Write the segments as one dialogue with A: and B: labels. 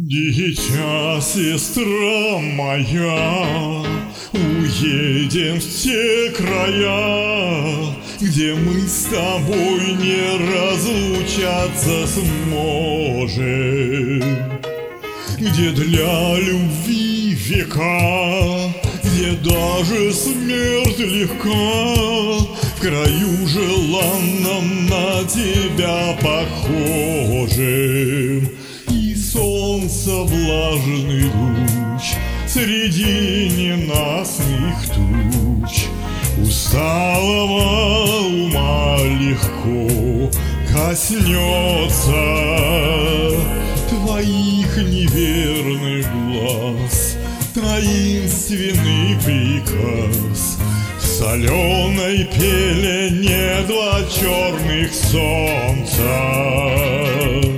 A: Дитя, сестра моя, уедем в те края, где мы с тобой не разлучаться сможем, где для любви века, где даже смерть легка, в краю желанном на тебя похожим. И солнце влажный луч среди ненастных туч усталого ума легко коснется твоих неверных глаз, таинственный приказ в соленой пелене два черных солнца.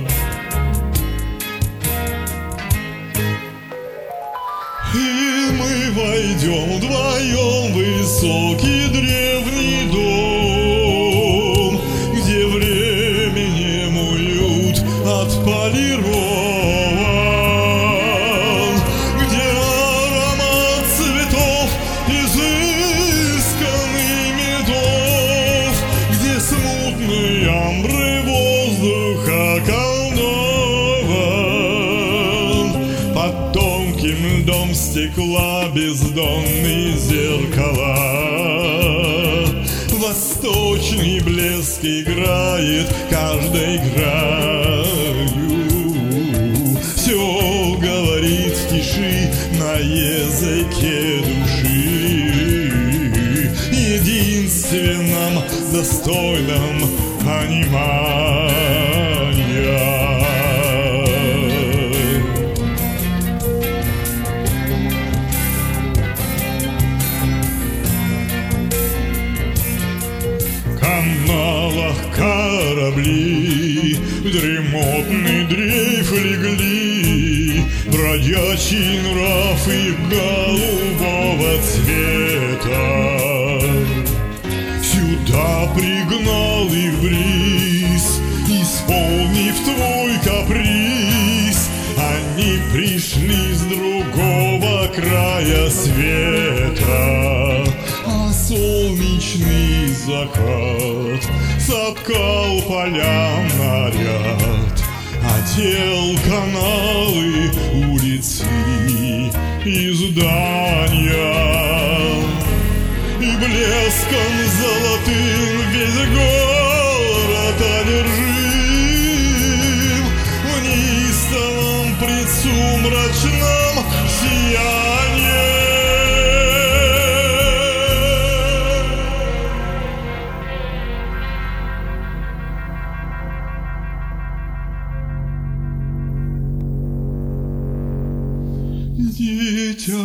A: И мы войдем вдвоем в высокий древний дом, где временем уют отполирован, где аромат цветов изысканный медов, где смутные амбры воздуха околдован. Под тонким льдом стекла бездонные зеркала, восточный блеск играет каждой гранью. Все говорит в тиши на языке души, единственном достойном понимания. В каналах корабли в дремотный дрейф легли, бродячий нрав и голубого цвета. Сюда пригнал их бриз, исполнив твой каприз. Они пришли с другого края света, а солнечный закат соткал поля наряд, одел каналы, улицы и здания, и блеском золотым весь город одержим в неистовом предсумрачном сиянии. Дитя,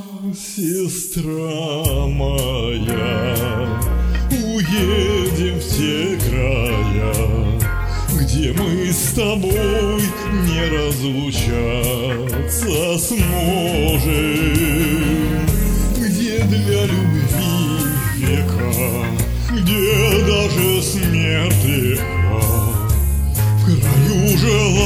A: сестра моя, уедем в те края, где мы с тобой не разлучаться сможем, где для любви века, где даже смерть легка, в краю желания